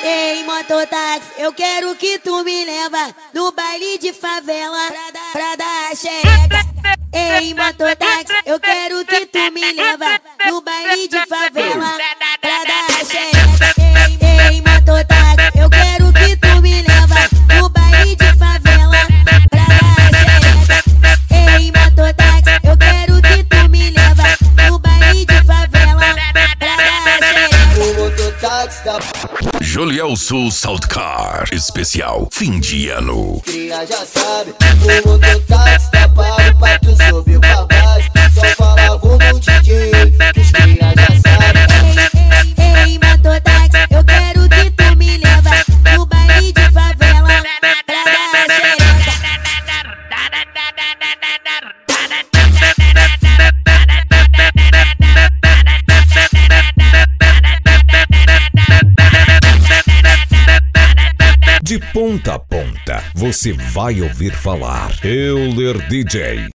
Ei, mototáxi, eu quero que tu me leva no baile de favela pra dar a xereca. Ei, mototáxi, eu quero que tu me leva no baile de favela pra dar a xereca. Ei, mototáxi, eu quero que tu me leva no baile de favela pra dar a xereca. Ei, mototáxi, eu quero que tu me leva no baile de favela pra dar a xereca. O mototáxi tá... Jolielso Saltcar especial fim de ano. Cria já sabe, o mototáxi tá pago pra tu subir pra base. Só fala vou no DJ, que os cria já sabe. Ei, mototáxi, eu quero que tu me leva no baile de favela pra dar a xereca. De ponta a ponta, você vai ouvir falar Euler DJ.